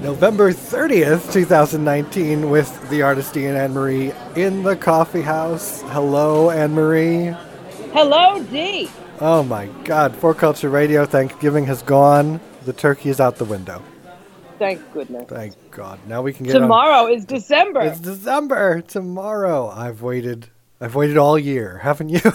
November 30th, 2019, with the artist Ian Anne-Marie in the coffee house. Hello, Anne-Marie. Hello, Dee. Oh my God, For Culture Radio, Thanksgiving has gone. The turkey is out the window. Thank goodness. Thank God. Now we can get Tomorrow is December. It's December. Tomorrow. I've waited all year, haven't you?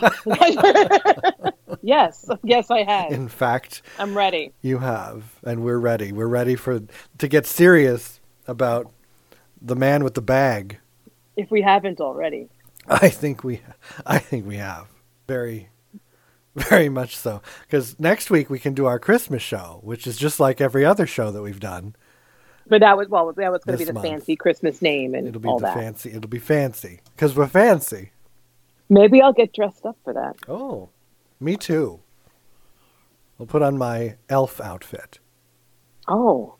Yes, I have. In fact, I'm ready. You have, and we're ready. We're ready to get serious about the man with the bag. If we haven't already. I think we have. Very, very much so. Because next week we can do our Christmas show, which is just like every other show that we've done. But that was going to be the month. Fancy Christmas name and all that. It'll be fancy because we're fancy. Maybe I'll get dressed up for that. Oh, me too. I'll put on my elf outfit. Oh.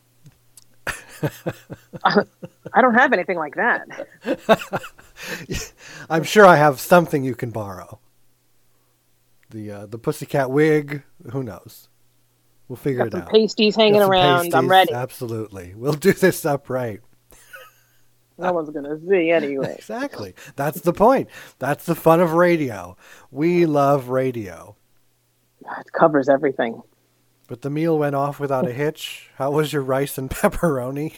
I don't have anything like that. I'm sure I have something you can borrow. The pussycat wig, who knows? We'll figure it out. Pasties hanging around. Pasties, I'm ready. Absolutely. We'll do this upright. No one's going to see anyway. Exactly. That's the point. That's the fun of radio. We love radio. It covers everything. But the meal went off without a hitch. How was your rice and pepperoni?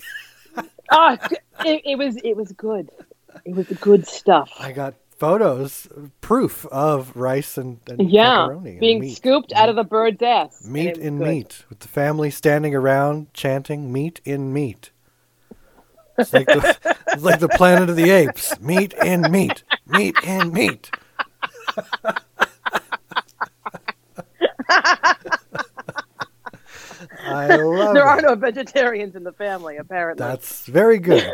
It was good. It was good stuff. I got photos, proof of rice and pepperoni. Being and scooped out of the bird's ass. Meat in meat, with the family standing around chanting meat in meat. It's like the Planet of the Apes. Meat in meat. Meat in meat. I love There are no vegetarians in the family, apparently. That's very good.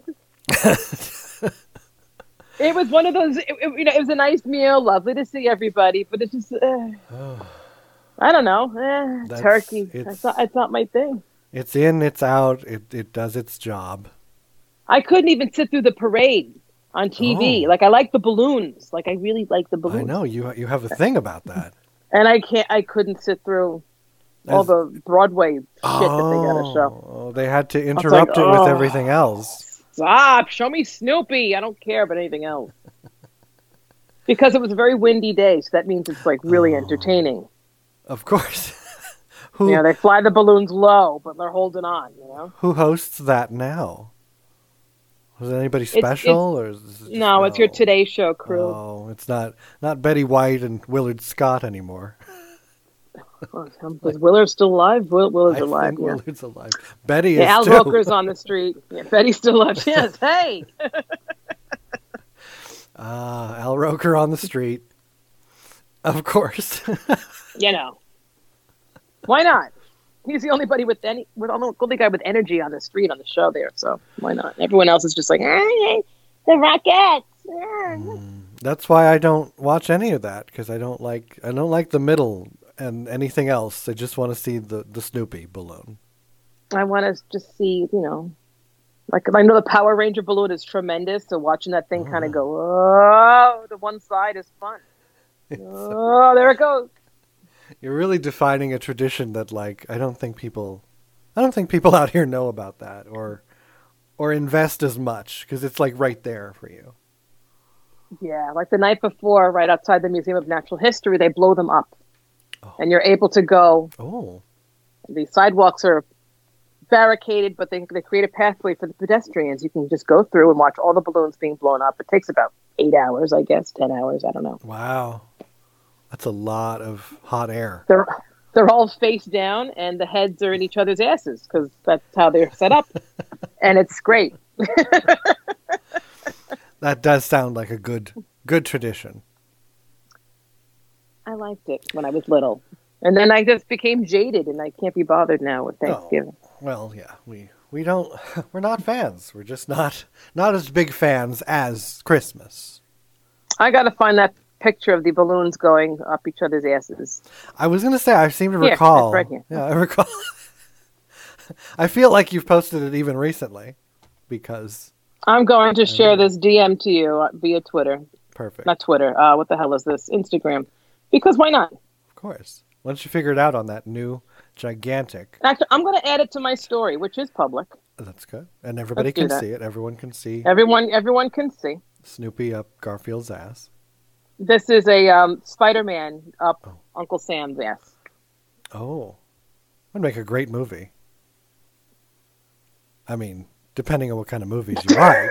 It was one of those, it was a nice meal, lovely to see everybody, but it's just, I don't know, turkey. It's not my thing. It's in, it's out, it does its job. I couldn't even sit through the parade on TV. Like, I like the balloons. Like, I really like the balloons. I know, you have a thing about that. And I couldn't sit through all the Broadway shit that they got to show. Oh, they had to interrupt it with everything else. Stop! Show me Snoopy! I don't care about anything else. Because it was a very windy day, so that means it's like really entertaining. Of course. They fly the balloons low, but they're holding on, Who hosts that now? Was it anybody special? It's your Today Show crew. Oh, it's not Betty White and Willard Scott anymore. Is Willard still alive? Willard's alive. I think Willard's alive. Betty is Al too. Roker's on the street. Yeah, Betty's still alive. Yes, hey! Al Roker on the street. Of course. Why not? He's the only only guy with energy on the street on the show there, so why not? Everyone else is just like, the Rockettes. That's why I don't watch any of that, because I don't like the middle and anything else. I just want to see the Snoopy balloon. I want to just see, like, I know the Power Ranger balloon is tremendous, so watching that thing kind of go, to one side is fun. There it goes. You're really defining a tradition that, like, I don't think people out here know about that or invest as much, because it's like right there for you. Yeah, like the night before, right outside the Museum of Natural History, they blow them up. And you're able to go. Oh. The sidewalks are barricaded, but they create a pathway for the pedestrians. You can just go through and watch all the balloons being blown up. It takes about 8 hours, I guess, 10 hours. I don't know. Wow. That's a lot of hot air. They're all face down, and the heads are in each other's asses, because that's how they're set up. And it's great. That does sound like a good tradition. I liked it when I was little. And then I just became jaded, and I can't be bothered now with Thanksgiving. Oh, well, yeah, we're not fans. We're just not as big fans as Christmas. I got to find that picture of the balloons going up each other's asses. I was going to say, I seem to recall. Right here. Yeah, I recall. I feel like you've posted it even recently, because I'm going to share this DM to you via Twitter. Perfect. Not Twitter. What the hell is this? Instagram. Because why not? Of course. Once you figure it out on that new Gigantic. Actually, I'm going to add it to my story, which is public. That's good. And everybody Let's do can that. see it. Everyone can see Everyone can see. Snoopy up Garfield's ass. This is a Spider-Man up Uncle Sam's ass. Oh. Would make a great movie. I mean, depending on what kind of movies you like.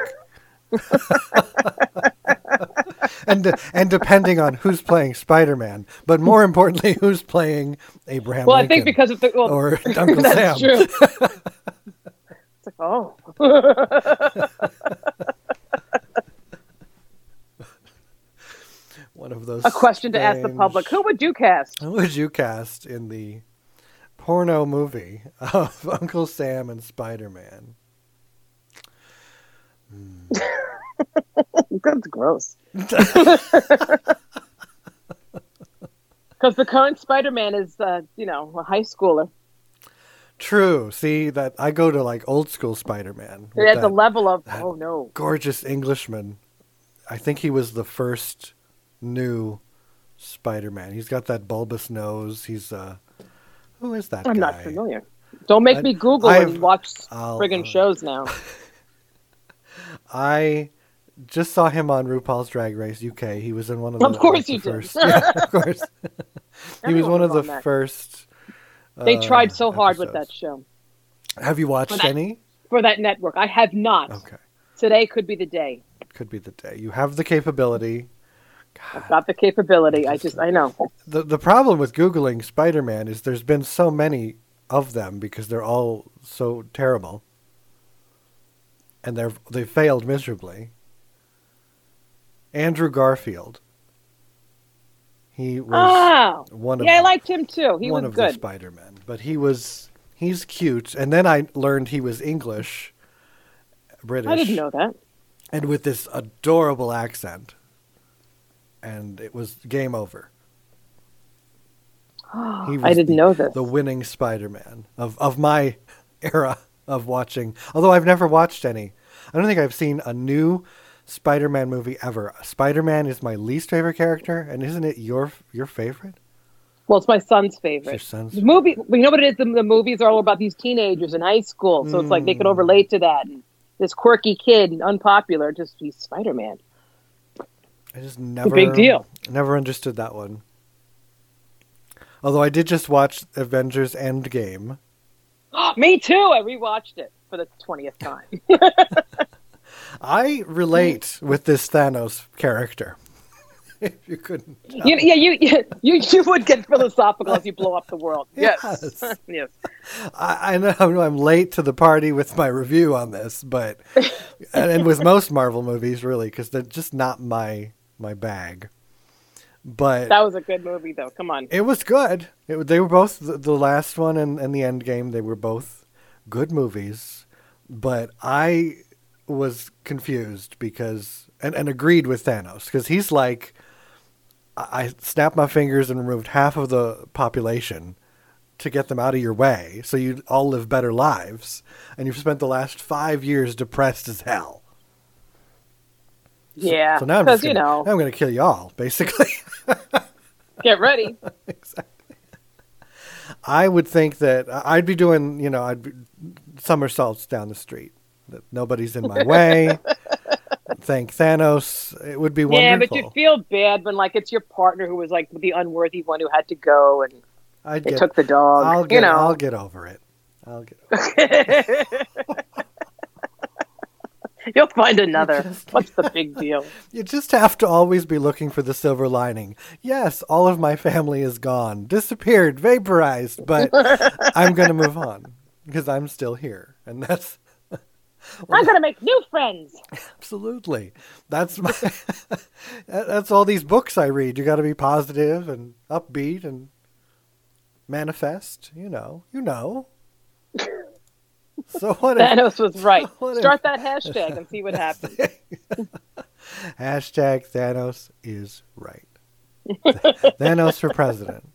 and depending on who's playing Spider-Man, but more importantly, who's playing Abraham Well, Lincoln, I think because of the or Uncle that's Sam. true. It's like, oh. One of those. A question to ask the public: who would you cast? Who would you cast in the porno movie of Uncle Sam and Spider-Man? That's gross. Because the current Spider-Man is, a high schooler. True. See, that I go to like old school Spider-Man. It has a level of, oh no. Gorgeous Englishman. I think he was the first new Spider-Man. He's got that bulbous nose. He's, who is that guy? I'm not familiar. Don't make me Google and watch friggin' shows now. I just saw him on RuPaul's Drag Race UK. He was in one of the... Of course you first, did. Yeah, of course. He was one of the first... They tried so hard with that show. Have you watched any? For that network. I have not. Okay. Today could be the day. Could be the day. You have the capability. God. I've got the capability. I know. The problem with Googling Spider-Man is there's been so many of them because they're all so terrible. And they failed miserably. Andrew Garfield. He was one of I liked him too. He was one of good. the Spider-Men, but he's cute. And then I learned he was English, British. I didn't know that. And with this adorable accent. And it was game over. I didn't know this. The winning Spider-Man of my era of watching. Although I've never watched any. I don't think I've seen a new Spider-Man movie ever. Spider-Man is my least favorite character, and isn't it your favorite? Well, it's my son's favorite. It's your son's the movie. You know what it is? The movies are all about these teenagers in high school, so it's like they can relate to that. And this quirky kid, unpopular, just he's Spider-Man. I just never... It's a big deal. Never understood that one. Although I did just watch Avengers Endgame. Me too. I rewatched it for the 20th time. I relate with this Thanos character. If you couldn't tell. You would get philosophical as you blow up the world. Yes. Yes. I know I'm late to the party with my review on this, but and with most Marvel movies, really, because they're just not my bag. But that was a good movie, though. Come on. It was good. They were both, the last one and the Endgame, they were both good movies. But I was confused because, and agreed with Thanos, because he's like, I snapped my fingers and removed half of the population to get them out of your way so you'd all live better lives. And you've spent the last 5 years depressed as hell. Yeah. So now I'm going to kill you all, basically. Get ready. Exactly. I would think that I'd be doing, I'd be somersaults down the street. That nobody's in my way. Thank Thanos. It would be wonderful. Yeah, but you feel bad when it's your partner who was the unworthy one who had to go and they took the dog. I'll get over it. You'll find another. What's the big deal? You just have to always be looking for the silver lining. Yes, all of my family is gone, disappeared, vaporized, but I'm going to move on because I'm still here. And that's... I'm going to make new friends. Absolutely. That's that's all these books I read. You got to be positive and upbeat and manifest, you know. So what Thanos was right. Start that hashtag and see what happens. Hashtag Thanos is right. Thanos for president.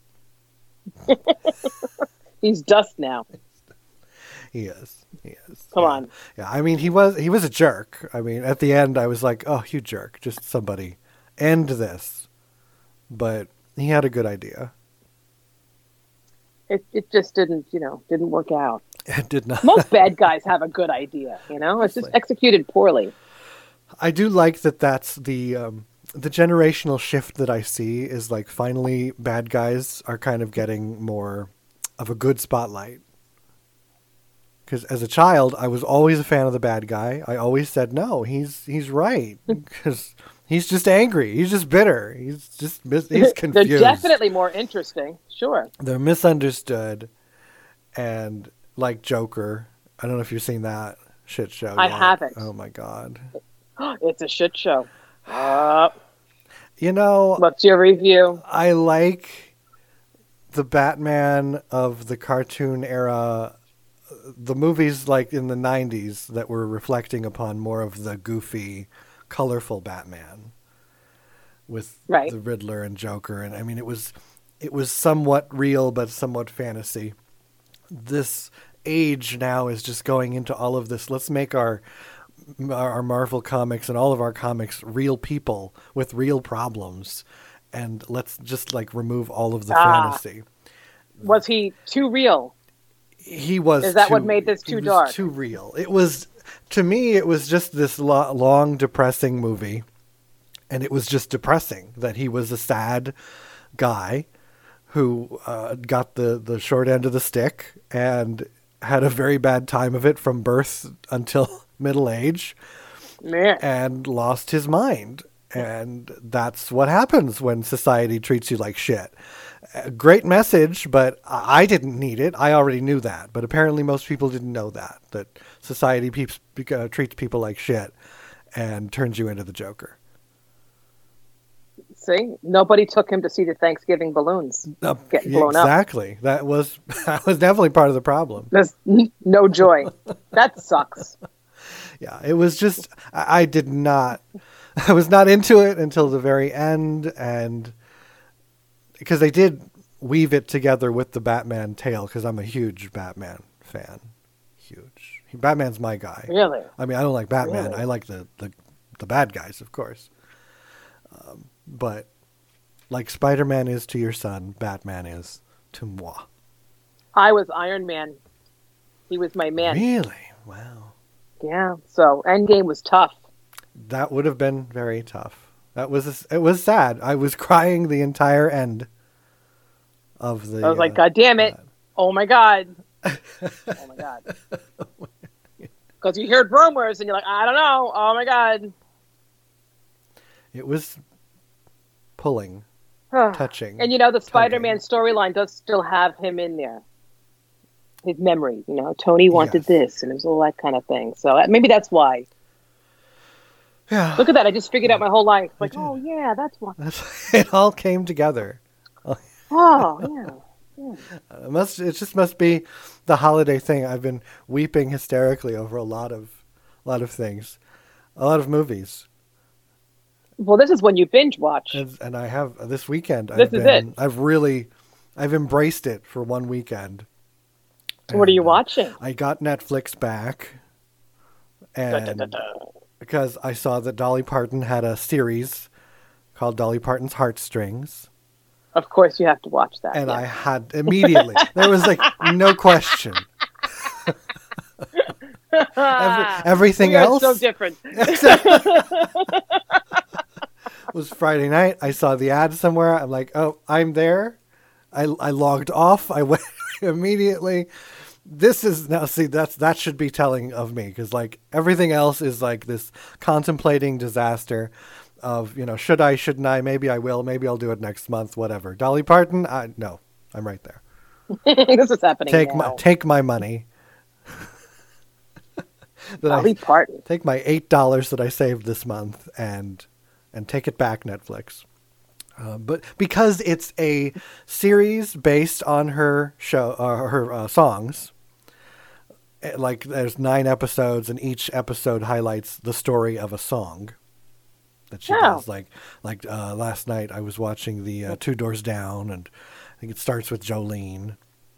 He's dust now. He is. Come on. Yeah, I mean, he was a jerk. I mean, at the end, I was like, oh, you jerk. Just somebody end this. But he had a good idea. It just didn't work out. It did not. Most bad guys have a good idea, it's just executed poorly. I do like that. That's the generational shift that I see is like finally bad guys are kind of getting more of a good spotlight. Because as a child, I was always a fan of the bad guy. I always said, no, he's right. Because he's just angry. He's just bitter. He's confused. They're definitely more interesting. Sure. They're misunderstood. And like Joker, I don't know if you've seen that shit show I yet. haven't. Oh my God. It's a shit show. What's your review? I like the Batman of the cartoon era, the movies like in the 90s that were reflecting upon more of the goofy, colorful Batman with the Riddler and Joker. And I mean, it was somewhat real, but somewhat fantasy. This age now is just going into all of this. Let's make our Marvel comics and all of our comics real people with real problems. And let's just like remove all of the fantasy. Was he too real? He was. Is that what made this too dark? Too real. It was, to me, it was just this long, depressing movie. And it was just depressing that he was a sad guy who got the short end of the stick and had a very bad time of it from birth until middle age. Man. And lost his mind. And that's what happens when society treats you like shit. A great message, but I didn't need it. I already knew that. But apparently most people didn't know that society treats people like shit and turns you into the Joker. See? Nobody took him to see the Thanksgiving balloons getting blown up. Exactly. That was definitely part of the problem. There's no joy. That sucks. Yeah, it was just, I was not into it until the very end, and because they did weave it together with the Batman tale, because I'm a huge Batman fan. Huge. Batman's my guy. Really? I mean, I don't like Batman. Really? I like the bad guys, of course. But like Spider-Man is to your son, Batman is to moi. I was Iron Man. He was my man. Really? Wow. Yeah. So Endgame was tough. That would have been very tough. It was sad. I was crying the entire end of the. I was like, God damn it! Oh my God! Oh my God! Because you heard rumors and you're like, I don't know. Oh my God! It was pulling, touching, and the Spider-Man storyline does still have him in there. His memory, Tony wanted this, and it was all that kind of thing. So maybe that's why. Yeah. Look at that! I just figured out my whole life. Like, oh yeah, that's why. It all came together. Oh yeah. It just must be the holiday thing. I've been weeping hysterically over a lot of things, a lot of movies. Well, this is when you binge watch, and I have this weekend. I've embraced it for one weekend. What are you watching? I got Netflix back, and because I saw that Dolly Parton had a series called Dolly Parton's Heartstrings. Of course, you have to watch that. And I had immediately. There was like no question. Everything else so different. Was Friday night. I saw the ad somewhere. I'm like, oh, I'm there. I logged off. I went immediately. This is now. See, that should be telling of me, because like everything else is like this contemplating disaster. Of, should I, shouldn't I? Maybe I will. Maybe I'll do it next month. Whatever. Dolly Parton. No, I'm right there. This is happening. Take my money. Dolly Parton. Take my $8 that I saved this month and take it back, Netflix. But because it's a series based on her show, her songs. Like there's 9 episodes, and each episode highlights the story of a song that she does. Like last night I was watching the Two Doors Down, and I think it starts with Jolene.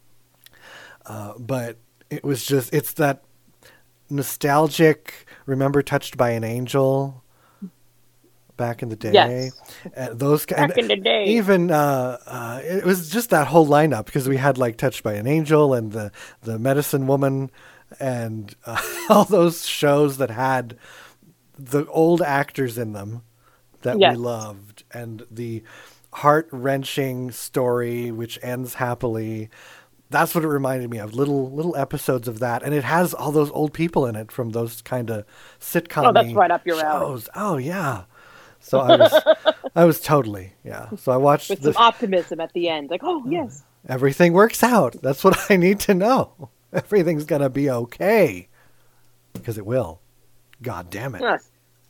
But it's that nostalgic, remember Touched by an Angel? back in the day. Yes. Those Back in the day. Even it was just that whole lineup because we had like Touched by an Angel and the Medicine Woman and all those shows that had the old actors in them that Yes. we loved, and the heart-wrenching story which ends happily. That's what it reminded me of. Little episodes of that, and it has all those old people in it from those kind of sitcom. Oh, that's right up your alley. shows. Oh yeah. So I was totally, yeah. So I watched With some optimism at the end. Like, oh, yes. everything works out. That's what I need to know. Everything's gonna be okay, because it will. God damn it. Yes.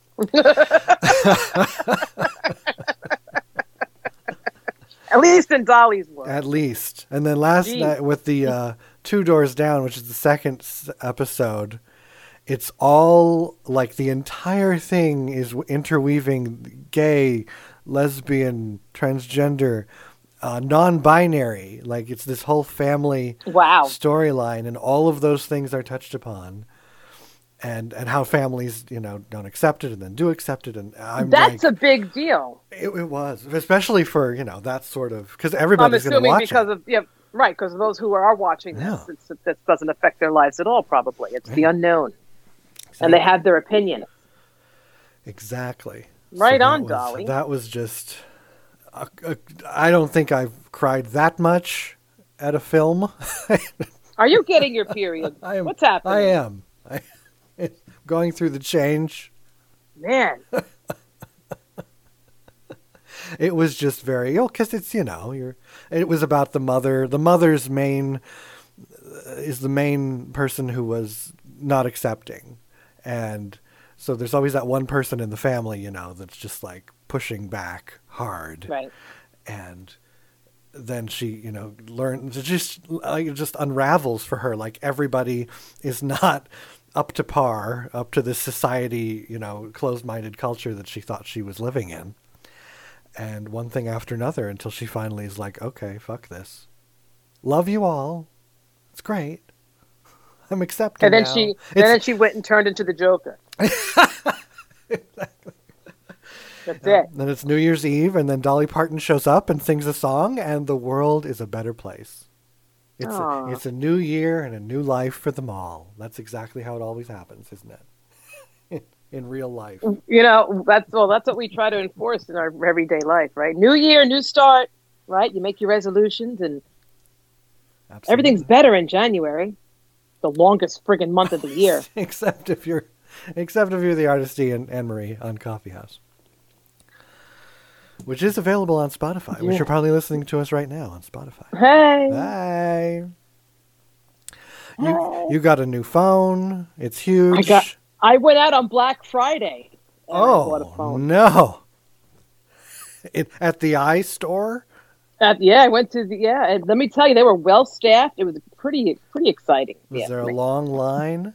At least in Dolly's world. At least. And then last Jeez. night with the Two Doors Down, which is the second episode, it's all like the entire thing is interweaving gay, lesbian, transgender, non-binary. Like it's this whole family Wow. storyline, and all of those things are touched upon. And how families, don't accept it and then do accept it. And That's a big deal. It was, especially for, that sort of, because I'm everybody's going to assuming watch because it. of, right, because of those who are watching this, this doesn't affect their lives at all, probably. It's the unknown. And they have their opinion. Exactly. Right So on, Dolly. That was just, I don't think I've cried that much at a film. Are you getting your period? What's happening? I am. Going through the change. Man. It was just very, because it's, it was about the mother. The mother's is the main person who was not accepting. And so there's always that one person in the family, that's just like pushing back hard. Right. And then she, learns, it just unravels for her. Like everybody is not up to par, up to this society, closed-minded culture that she thought she was living in. And one thing after another until she finally is like, okay, fuck this. Love you all. It's great. I'm accepting And then now. she went and turned into the Joker. Exactly. That's it. Then it's New Year's Eve, and then Dolly Parton shows up and sings a song, and the world is a better place. It's a new year and a new life for them all. That's exactly how it always happens, isn't it? In real life. That's what we try to enforce in our everyday life, right? New year, new start, right? You make your resolutions, and Absolutely. everything's better in January, the longest friggin' month of the year. except if you're the artistee and Anne-Marie on Coffee House, which is available on Spotify, which you're probably listening to us right now on Spotify. Hey. You got a new phone. It's huge. I went out on Black Friday. And I bought a phone. No. At the iStore? I went to and let me tell you, they were well staffed. It was pretty exciting. Was there a long line?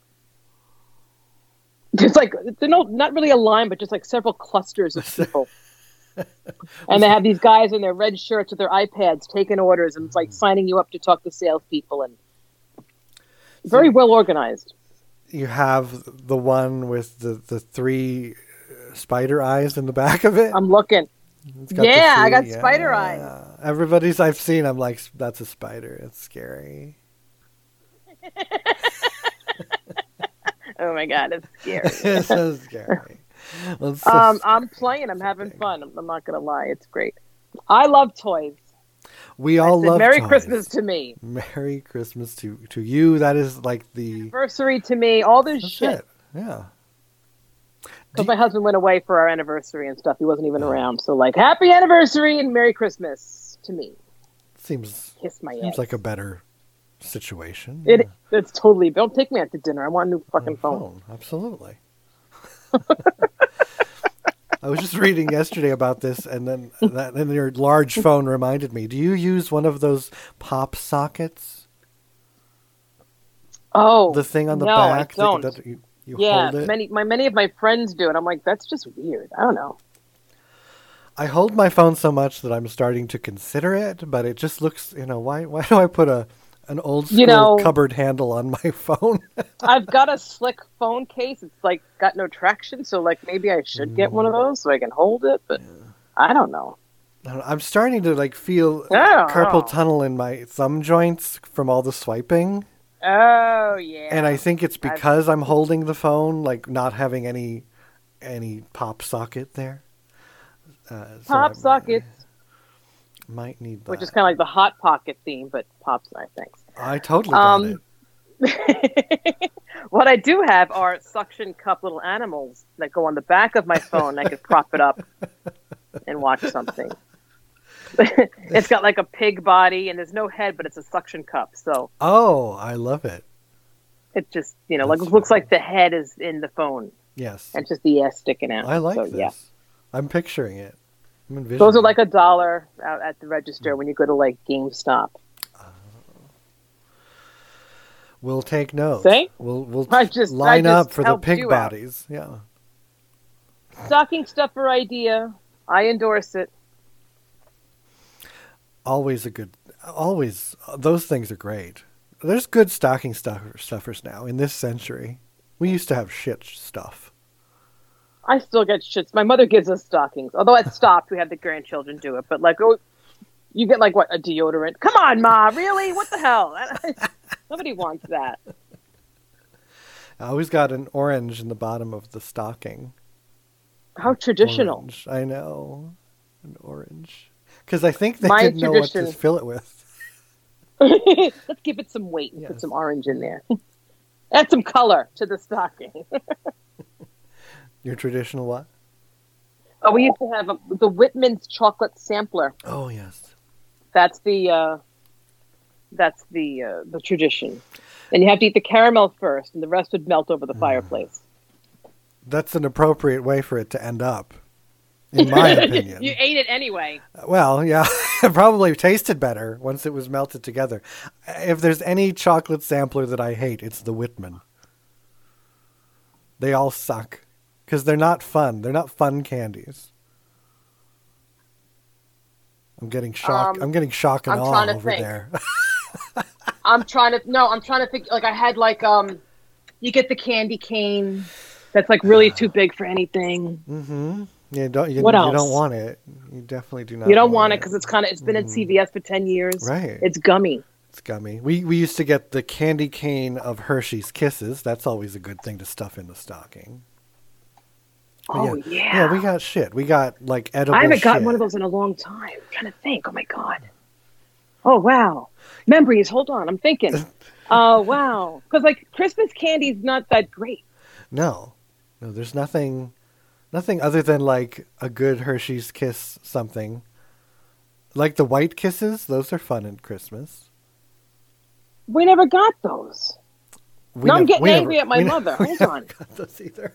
It's like not really a line, but just like several clusters of people. And they have these guys in their red shirts with their iPads taking orders, and it's like signing you up to talk to salespeople, and very well organized. You have the one with the three spider eyes in the back of it. I'm looking. I got spider eyes. Everybody's I've seen, I'm like, that's a spider. It's scary. Oh my God, it's scary. It's so scary. Well, I'm playing. I'm having fun. I'm not gonna lie. It's great. I love toys. We all love Merry toys. Christmas to me. Merry Christmas to you. That is like the anniversary to me. All this that's shit. it. Yeah. Because my husband went away for our anniversary and stuff. He wasn't even around. So like, happy anniversary and Merry Christmas to me. Seems Kiss my ass. Seems like a better situation. It's totally. Don't take me out to dinner. I want a new fucking phone. Absolutely. I was just reading yesterday about this, and then your large phone reminded me. Do you use one of those pop sockets? Oh, the thing on the no, back. I don't. That you yeah, hold it? many of my friends do, and I'm like, that's just weird. I don't know. I hold my phone so much that I'm starting to consider it, but it just looks. Why do I put a An old You school know, cupboard handle on my phone. I've got a slick phone case. It's like got no traction, so like maybe I should get one of those so I can hold it. But I don't know. I'm starting to like feel I don't carpal know. tunnel in my thumb joints from all the swiping. Oh yeah. And I think it's because I'm holding the phone, like not having any pop socket there. Pop sockets, Might need that. which is kind of like the Hot Pocket theme, but pops. Thanks. I totally got it. What I do have are suction cup little animals that go on the back of my phone. I could prop it up and watch something. It's got like a pig body and there's no head, but it's a suction cup. So Oh, I love it. it just, like looks like the head is in the phone Yes. and just the ass sticking out. I like so, this. Yeah. I'm picturing it. I'm envisioning Those are like it. $1 out at the register when you go to like GameStop. We'll take notes. See? We'll I just line up for the helped pig you out. bodies. Yeah. Stocking stuffer idea. I endorse it. Always those things are great. There's good stocking stuffers now in this century. We used to have shit stuff. I still get shits. My mother gives us stockings. Although it stopped, we had the grandchildren do it. But like, you get like what, a deodorant? Come on, Ma, really? What the hell? Nobody wants that. I always got an orange in the bottom of the stocking. How traditional. Orange. I know. An orange. Because I think they My didn't know what to tradition- fill it with. Let's give it some weight and Yes. put some orange in there. Add some color to the stocking. Your traditional what? Oh, we used to have the Whitman's chocolate sampler. Oh, yes. That's the tradition. And you have to eat the caramel first, and the rest would melt over the fireplace. That's an appropriate way for it to end up, in my opinion. You ate it anyway. Well, yeah, it probably tasted better once it was melted together. If there's any chocolate sampler that I hate, it's the Whitman. They all suck because they're not fun. They're not fun candies. I'm getting shock. I'm getting shock and I'm awe trying to over think. there. I'm trying to think. Like I had like you get the candy cane that's like really too big for anything. Mm-hmm. Yeah, you What else? don't want it. You definitely do not. You don't want it because it's been in CVS for 10 years. Right. It's gummy. It's gummy. We used to get the candy cane of Hershey's Kisses. That's always a good thing to stuff in the stocking. But Oh yeah. yeah. Yeah, we got shit. We got like edible I haven't shit. gotten one of those in a long time. I'm trying to think. Oh my god. Oh wow. Memories. Hold on. I'm thinking. Oh wow. Because like Christmas candy is not that great. No, there's nothing other than like a good Hershey's Kiss something. Like the white kisses, those are fun at Christmas. We never got those. Now I'm getting angry at my we mother. we Hold never on. got those either.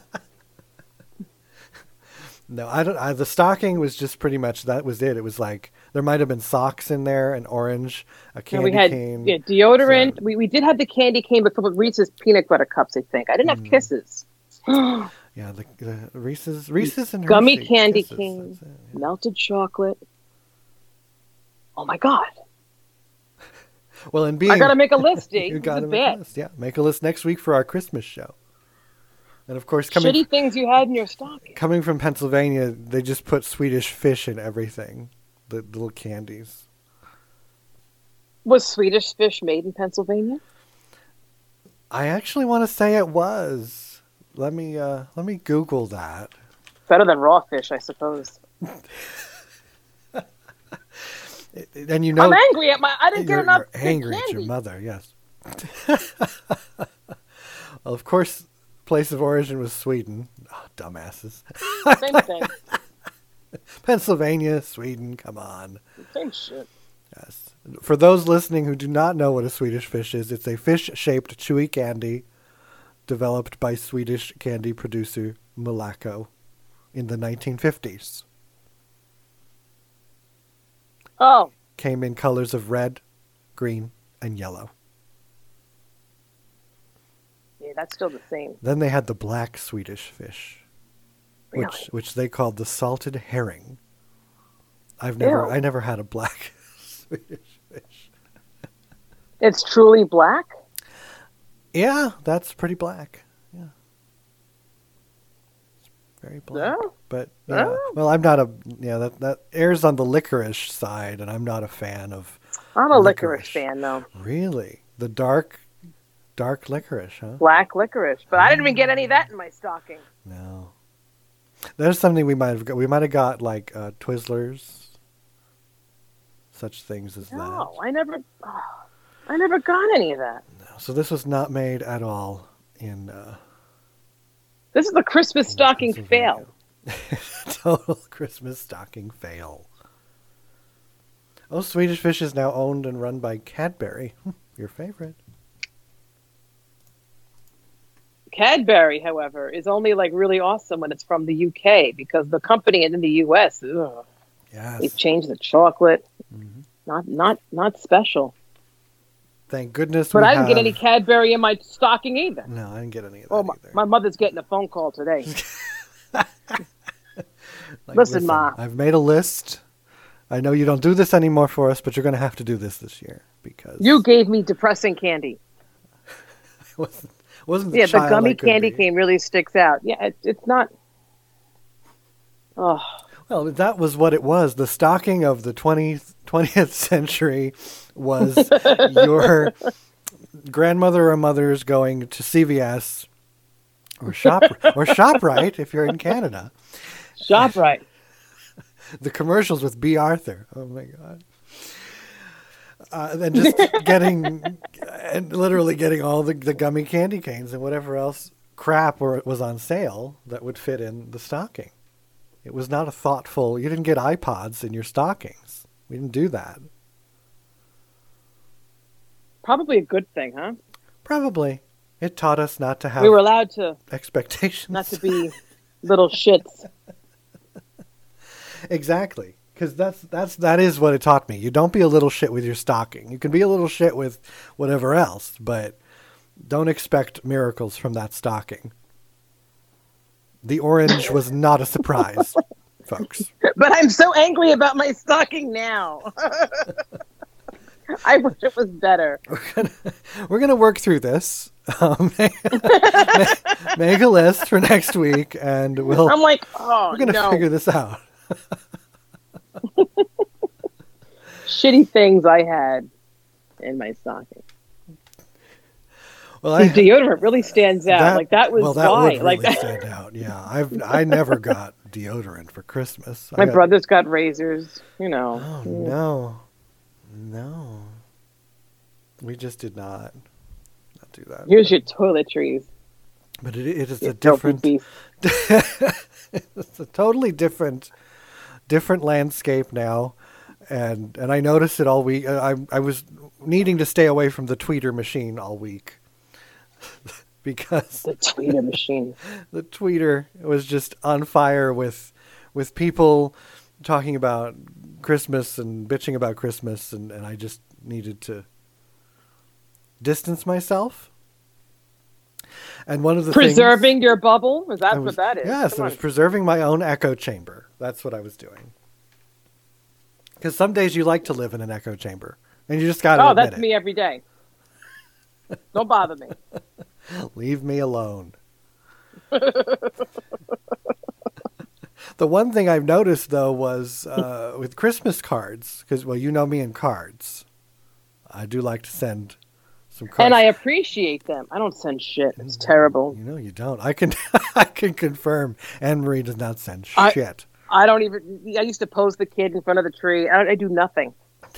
No, I don't. The stocking was just pretty much that was it. It was like there might have been socks in there, an orange, a And candy we had cane. deodorant. So- We did have the candy cane, but from Reese's peanut butter cups, I think. I didn't have kisses. Yeah, the Reese's and Gummy Hershey candy Kisses, cane, that's it, yeah. melted chocolate. Oh my god! Well, and being I gotta make a list, D. you This gotta is make a bad. list. Yeah, make a list next week for our Christmas show. And of course, coming Shitty things you had in your stocking. coming from Pennsylvania, they just put Swedish fish in everything. The little candies. Was Swedish fish made in Pennsylvania? I actually want to say it was. Let me Google that. Better than raw fish, I suppose. And you know, I'm angry at I didn't get you're enough good angry at your candy. mother. Yes. Well, of course, place of origin was Sweden. Oh, dumbasses. Same thing. Pennsylvania, Sweden. Come on. Same shit. Yes. For those listening who do not know what a Swedish fish is, it's a fish-shaped chewy candy developed by Swedish candy producer Malaco in the 1950s. Oh, Came in colors of red, green, and yellow. yeah, that's still the same. Then they had the black Swedish fish, Really? which they called the salted herring. Ew. I never had a black Swedish fish. It's truly black? Yeah, that's pretty black. Yeah. It's very black. Oh. But yeah. Oh. Well, I'm not that airs on the licorice side, and I'm not a fan of I'm a licorice fan, though. Really? The dark licorice, huh? Black licorice. But I didn't even get any of that in my stocking. No. There's something we might have got. We might have got like Twizzlers, such things as that. No, I never got any of that. No. So this was not made at all in. This is the Christmas stocking fail. Total Christmas stocking fail. Oh, Swedish Fish is now owned and run by Cadbury, your favorite. Cadbury, however, is only like really awesome when it's from the UK because the company in the US, yes, they've changed the chocolate. Mm-hmm. Not special. Thank goodness. But I didn't get any Cadbury in my stocking either. No, I didn't get any of that either. My mother's getting a phone call today. Like, listen, Ma. I've made a list. I know you don't do this anymore for us, but you're going to have to do this year because you gave me depressing candy. wasn't the gummy candy cane really sticks out. Yeah, it's not. Oh. Well, that was what it was. The stocking of the 20th century was your grandmother or mother's going to CVS or ShopRite if you're in Canada. ShopRite. The commercials with B. Arthur. Oh my God. And just literally getting all the gummy candy canes and whatever else crap was on sale that would fit in the stocking. It was not a thoughtful, you didn't get iPods in your stockings. We didn't do that. Probably a good thing, huh? Probably. It taught us not to have we were allowed to expectations. Not to be little shits. Exactly. Because that is what it taught me. You don't be a little shit with your stocking. You can be a little shit with whatever else, but don't expect miracles from that stocking. The orange was not a surprise, folks. But I'm so angry about my stocking now. I wish it was better. We're gonna work through this. Make a list for next week, and I'm like, we're gonna figure this out. Shitty things I had in my stocking. Well, deodorant really stands out. That was that why. Would really stand out. Yeah, I never got deodorant for Christmas. My brothers got razors. Oh no, we just did not do that. Here's your toiletries. But it is a different. It's a totally different landscape now, and I noticed it all week. I was needing to stay away from the tweeter machine all week because the tweeter machine. The tweeter was just on fire with people talking about Christmas and bitching about Christmas, and I just needed to distance myself. And one of the preserving your bubble? Is that what that is? Yes, I was preserving my own echo chamber. That's what I was doing. Because some days you like to live in an echo chamber, and you just got to admit that's me every day. Don't bother me. Leave me alone. The one thing I've noticed, though, was with Christmas cards, because, well, you know me and cards. I do like to send some cards. And I appreciate them. I don't send shit. It's terrible. You know you don't. I can confirm Anne-Marie does not send shit. I don't even... I used to pose the kid in front of the tree. I do nothing.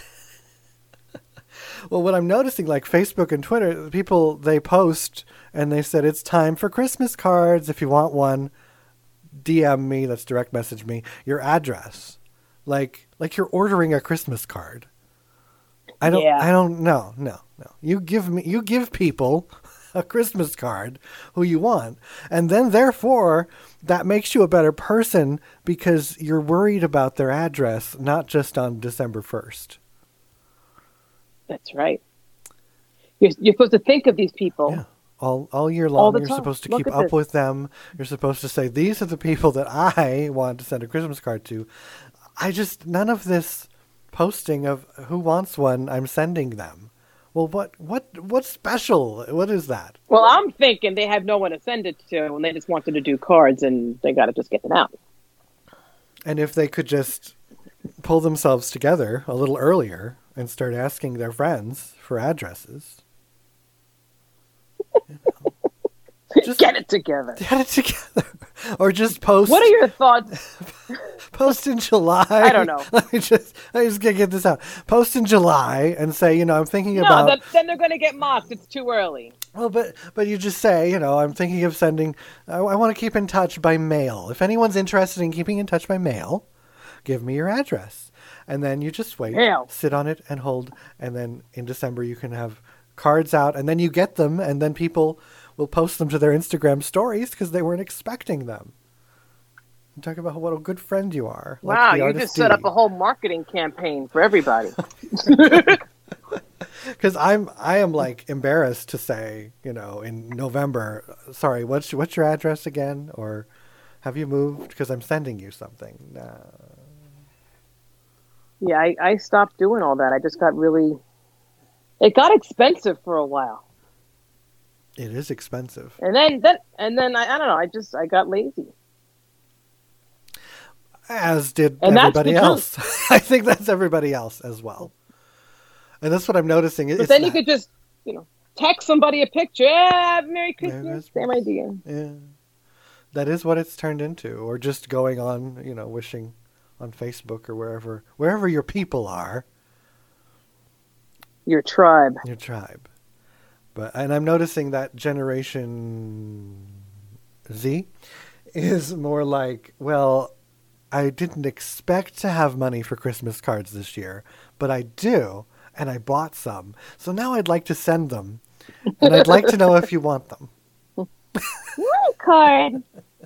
Well, what I'm noticing, like Facebook and Twitter, people, they post and they said, it's time for Christmas cards. If you want one, DM me, that's direct message me, your address. Like you're ordering a Christmas card. I don't know. No. You give people a Christmas card who you want. And then therefore that makes you a better person because you're worried about their address, not just on December 1st. That's right. You're supposed to think of these people. Yeah. All year long, you're supposed to keep up with them. You're supposed to say, these are the people that I want to send a Christmas card to. None of this posting of who wants one, I'm sending them. Well, what's special? What is that? Well, I'm thinking they have no one to send it to, and they just wanted to do cards, and they got to just get them out. And if they could just pull themselves together a little earlier and start asking their friends for addresses. Just get it together. Get it together. Or just post. What are your thoughts? Post in July. I don't know. I just gotta get this out. Post in July and say, I'm thinking about. No, then they're going to get mocked. It's too early. Well, but you just say, I'm thinking of sending. I want to keep in touch by mail. If anyone's interested in keeping in touch by mail, give me your address, and then you just wait, sit on it, and hold, and then in December you can have cards out, and then you get them, and then people will post them to their Instagram stories because they weren't expecting them. And talk about what a good friend you are. Wow, you just set up a whole marketing campaign for everybody. Because I am like embarrassed to say, in November, sorry, what's your address again? Or have you moved? Because I'm sending you something. No. Yeah, I stopped doing all that. I just got it got expensive for a while. It is expensive. And then I don't know, I got lazy. As did everybody else. I think that's everybody else as well. And that's what I'm noticing. But then you could just, text somebody a picture. Yeah, Merry Christmas. Same idea. Yeah. That is what it's turned into. Or just going on, wishing on Facebook or wherever your people are. Your tribe. Your tribe. And I'm noticing that Generation Z is more like, well, I didn't expect to have money for Christmas cards this year, but I do, and I bought some. So now I'd like to send them, and I'd like to know if you want them. What card?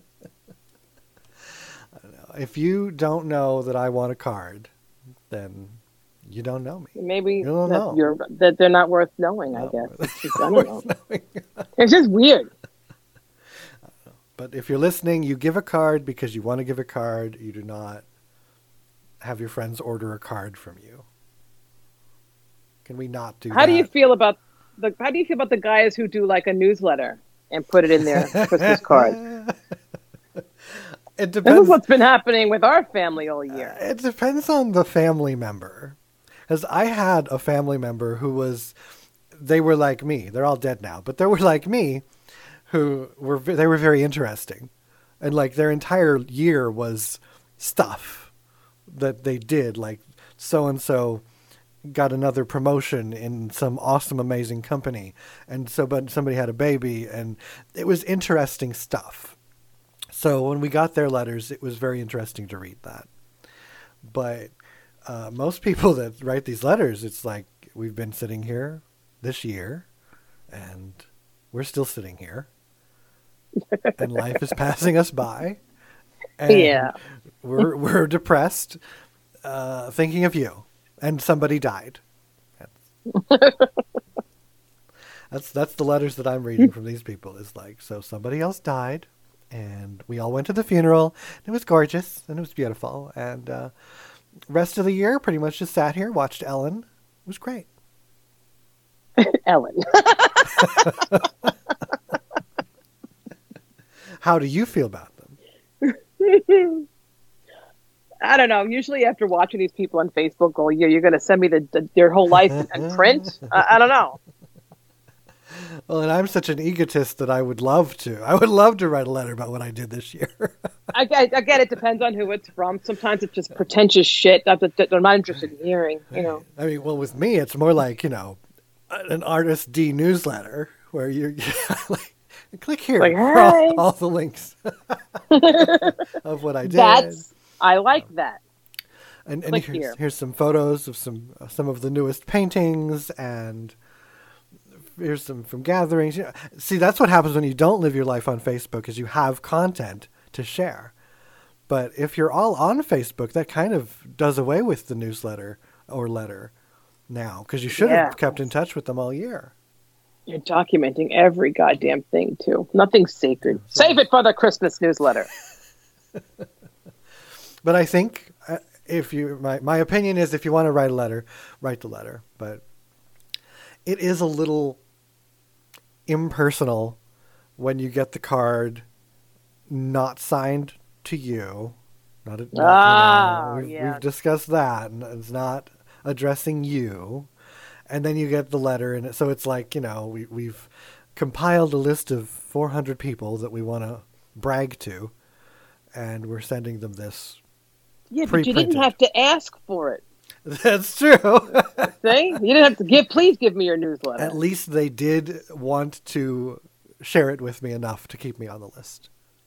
I don't know. If you don't know that I want a card, then you don't know me. Maybe you don't know. That they're not worth knowing, I guess. It's just, I don't know. It's just weird. But if you're listening, you give a card because you want to give a card. You do not have your friends order a card from you. Can we not do that? How do you feel about the guys who do like a newsletter and put it in their Christmas card? It depends. This is what's been happening with our family all year. It depends on the family member. Because I had a family member they were like me. They're all dead now, but they were like me. They were very interesting, and like their entire year was stuff that they did, like so and so got another promotion in some awesome amazing company, but somebody had a baby, and it was interesting stuff. So when we got their letters, it was very interesting to read that. But most people that write these letters, it's like, we've been sitting here this year, and we're still sitting here. And life is passing us by. And we're depressed, thinking of you. And somebody died. That's the letters that I'm reading from these people. Is like, so somebody else died, and we all went to the funeral. And it was gorgeous, and it was beautiful. And rest of the year, pretty much just sat here, watched Ellen. It was great. Ellen. How do you feel about them? I don't know. Usually after watching these people on Facebook all year, you're going to send me their whole life in print? I don't know. Well, and I'm such an egotist that I would love to. I would love to write a letter about what I did this year. I get it. Depends on who it's from. Sometimes it's just pretentious shit that I'm not interested in hearing, I mean, well, with me, it's more like, an Artist D newsletter where you're like, click here for all the links of what I did. I like that. And here's some photos of some of the newest paintings, and here's some from gatherings. See, that's what happens when you don't live your life on Facebook, is you have content to share. But if you're all on Facebook, that kind of does away with the newsletter or letter now, because you should have kept in touch with them all year. You're documenting every goddamn thing, too. Nothing's sacred. Save it for the Christmas newsletter. But I think my opinion is, if you want to write a letter, write the letter. But it is a little impersonal when you get the card not signed to you. We've discussed that, and it's not addressing you. And then you get the letter, and so it's like, we've compiled a list of 400 people that we want to brag to, and we're sending them this. Yeah, but you didn't have to ask for it. That's true. See? You didn't have to please give me your newsletter. At least they did want to share it with me enough to keep me on the list.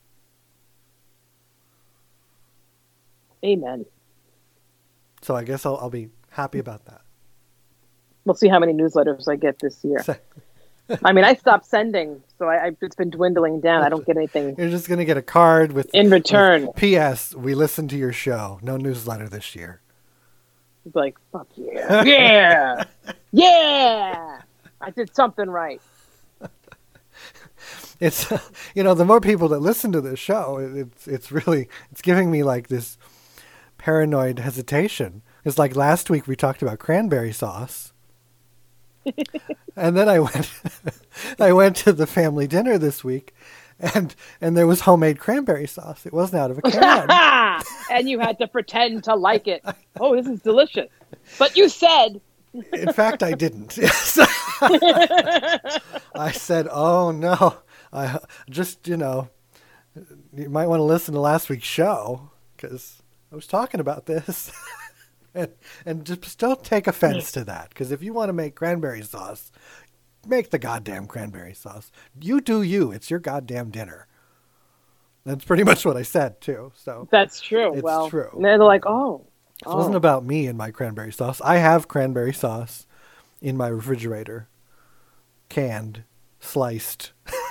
Amen. So I guess I'll be happy about that. We'll see how many newsletters I get this year. I mean, I stopped sending, so it's been dwindling down. I don't get anything. You're just going to get a card in return. P.S. We listened to your show. No newsletter this year. It's like, fuck yeah. Yeah. Yeah. I did something right. It's, the more people that listen to this show, it's giving me like this paranoid hesitation. It's like last week we talked about cranberry sauce. And then I went to the family dinner this week, and there was homemade cranberry sauce. It wasn't out of a can. And you had to pretend to like it. Oh, this is delicious. But you said. In fact, I didn't. Yes. I said, oh no, I just, you might want to listen to last week's show because I was talking about this. And just don't take offense to that, because if you want to make cranberry sauce, make the goddamn cranberry sauce. You do you. It's your goddamn dinner. That's pretty much what I said, too. So that's true. It's true. And they're like, oh. It wasn't about me and my cranberry sauce. I have cranberry sauce in my refrigerator. Canned. Sliced.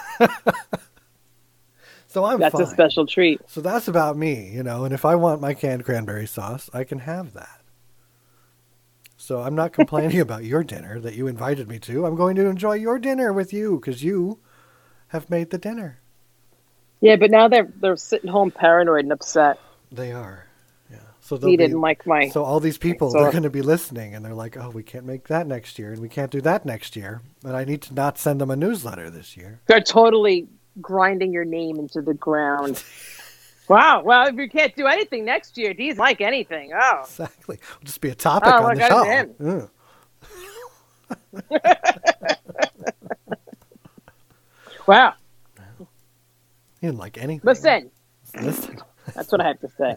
So I'm That's fine. A special treat. So that's about me, and if I want my canned cranberry sauce, I can have that. So I'm not complaining about your dinner that you invited me to. I'm going to enjoy your dinner with you because you have made the dinner. Yeah, but now they're sitting home paranoid and upset. They are. Yeah. So he didn't like my. So all these people, they're going to be listening, and they're like, "Oh, we can't make that next year, and we can't do that next year." But I need to not send them a newsletter this year. They're totally grinding your name into the ground. Wow. Well, if you can't do anything next year, do you like anything? Oh. Exactly. It'll just be a topic on the show. Wow. You didn't like anything. Listen. Listen. That's what I have to say.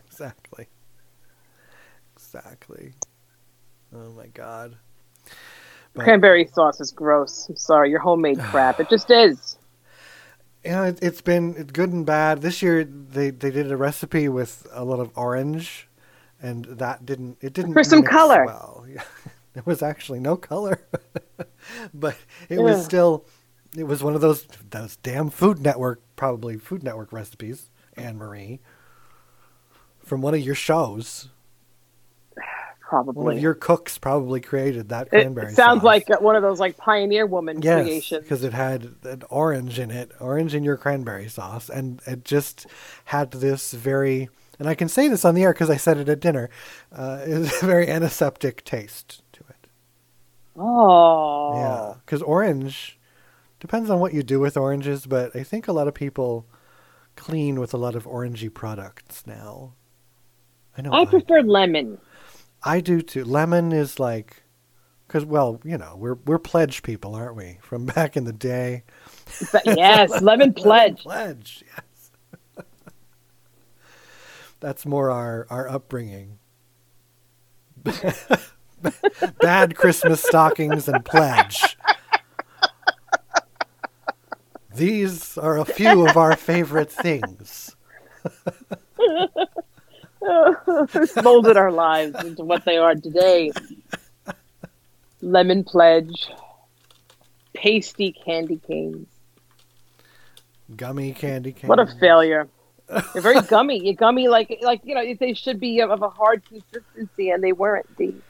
Exactly. Oh, my God. Cranberry sauce is gross. I'm sorry. Your homemade crap. It just is. It's been good and bad. This year they did a recipe with a lot of orange, and that didn't for some color. Well, yeah. There was actually no color, but it was still. It was one of those damn Food Network recipes, Anne Marie, from one of your shows. Probably. One of your cooks probably created that cranberry sauce. It sounds like one of those like Pioneer Woman creations. Yes, because it had an orange in it, orange in your cranberry sauce. And it just had this very, and I can say this on the air because I said it at dinner, it was a very antiseptic taste to it. Oh. Yeah, because orange, depends on what you do with oranges, but I think a lot of people clean with a lot of orangey products now. I prefer lemon. I do too. Lemon is like, because we're pledge people, aren't we? From back in the day. Yes, lemon pledge. Pledge, yes. That's more our upbringing. Bad Christmas stockings and pledge. These are a few of our favorite things. Molded our lives into what they are today. Lemon pledge, pasty candy canes, gummy candy canes. What a failure! They're very gummy. You're gummy like they should be of a hard consistency, and they weren't.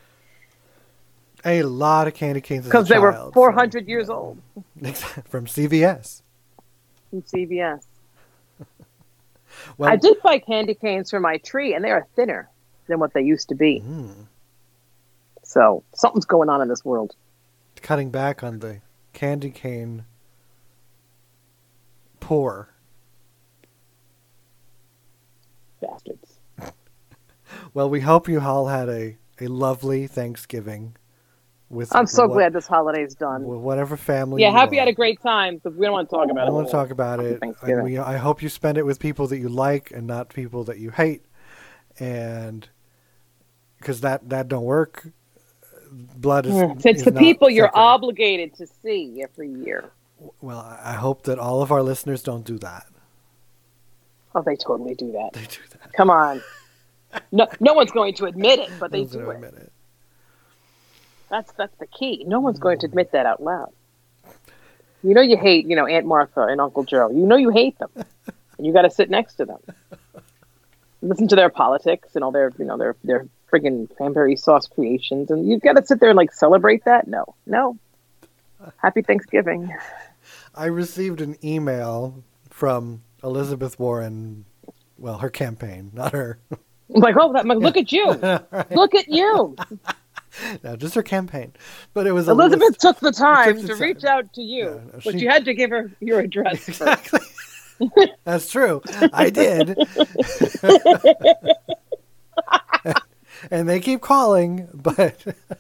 A lot of candy canes because they were 400 years old. From CVS. From CVS. Well, I did buy candy canes for my tree, and they are thinner than what they used to be. So something's going on in this world. cutting back on the candy cane pour. Bastards. Well, we hope you all had a lovely Thanksgiving. I'm so glad this holiday's done. With whatever family. Yeah, happy you had a great time, because we don't want to talk about it. I don't want to talk about it. I hope you spend it with people that you like and not people that you hate, and because that don't work. Blood is. It's the people you're obligated to see every year. Well, I hope that all of our listeners don't do that. Oh, they totally do that. They do that. Come on. No one's going to admit it, but they do it. That's the key. No one's going to admit that out loud. You know you hate, Aunt Martha and Uncle Joe. You know you hate them. And you got to sit next to them. Listen to their politics and all their friggin' cranberry sauce creations. And you've got to sit there and celebrate that? No. Happy Thanksgiving. I received an email from Elizabeth Warren, well, her campaign, not her. I'm like, look at you. Right. Look at you. No, just her campaign. But it was Elizabeth took the time to reach out to you, but you had to give her your address exactly. First. That's true. I did. And they keep calling, but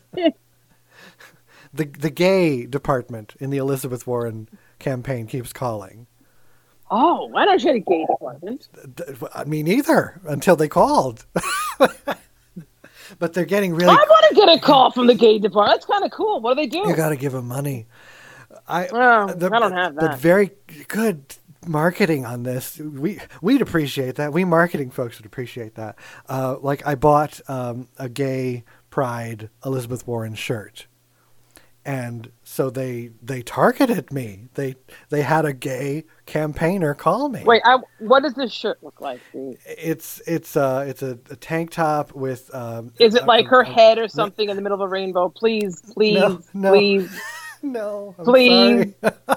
the gay department in the Elizabeth Warren campaign keeps calling. Oh, why don't you have a gay department? Me neither, until they called. But they're getting really... I want to get a call from the gay department. That's kind of cool. What do they do? You got to give them money. I don't have that. But very good marketing on this. We'd appreciate that. We marketing folks would appreciate that. I bought a gay pride Elizabeth Warren shirt. And so they targeted me. They had a gay campaigner call me. Wait, what does this shirt look like? It's a tank top with. Is it like her head or something in the middle of a rainbow? Please, no, please, no, please.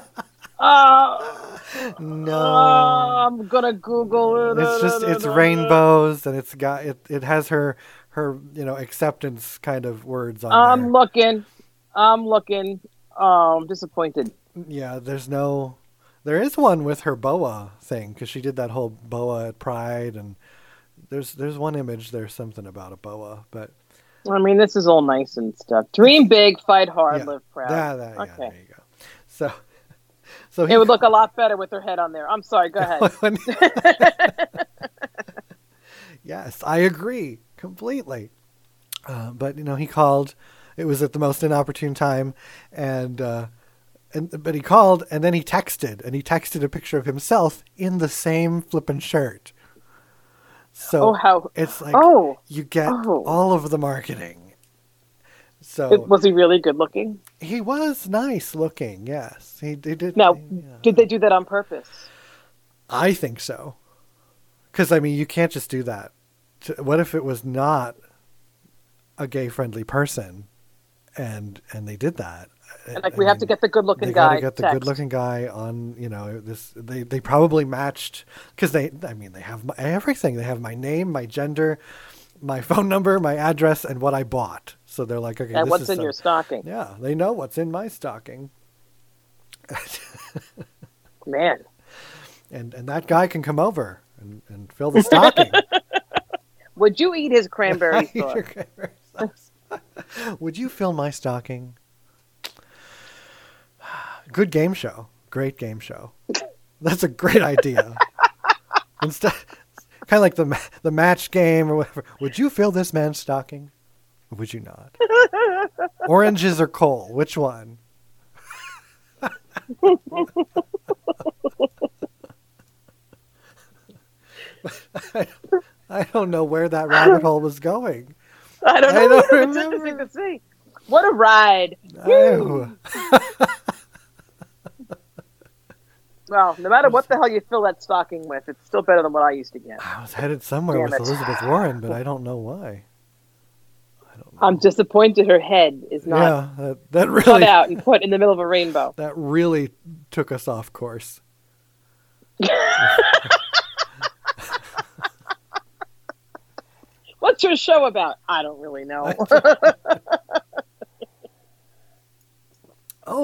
No, I'm gonna Google it. It's rainbows, and it has her acceptance kind of words on there. I'm looking. I'm disappointed. Yeah, there is one with her boa thing, because she did that whole boa at Pride, and there's one image. There's something about a boa, but I mean, this is all nice and stuff. Dream big, fight hard, live proud. Yeah, okay. There you go. So it would look a lot better with her head on there. I'm sorry. Go ahead. Yes, I agree completely. But he called. It was at the most inopportune time, but he called, and then he texted a picture of himself in the same flippin' shirt. So it's like you get all of the marketing. So was he really good looking? He was nice looking. Yes, he did. Now, did they do that on purpose? I think so. Because you can't just do that. What if it was not a gay-friendly person? And they did that. And we have to get the good-looking guy. They got to get the good-looking guy on. This. They probably matched, because they have everything. They have my name, my gender, my phone number, my address, and what I bought. So they're like, okay, and what's in your stocking? Yeah, they know what's in my stocking. Man. And that guy can come over and fill the stocking. Would you eat his cranberry sauce? Would you fill my stocking? Good game show. Great game show. That's a great idea. Instead, kind of like the match game or whatever. Would you fill this man's stocking? Or would you not? Oranges or coal? Which one? I don't know where that rabbit hole was going. I don't know. It's interesting to see. What a ride. Well, no matter what the hell you fill that stocking with, it's still better than what I used to get. I was headed somewhere with Elizabeth Warren, but I don't know why. I'm disappointed her head is not that really cut out and put in the middle of a rainbow. That really took us off course. What's your show about? I don't really know.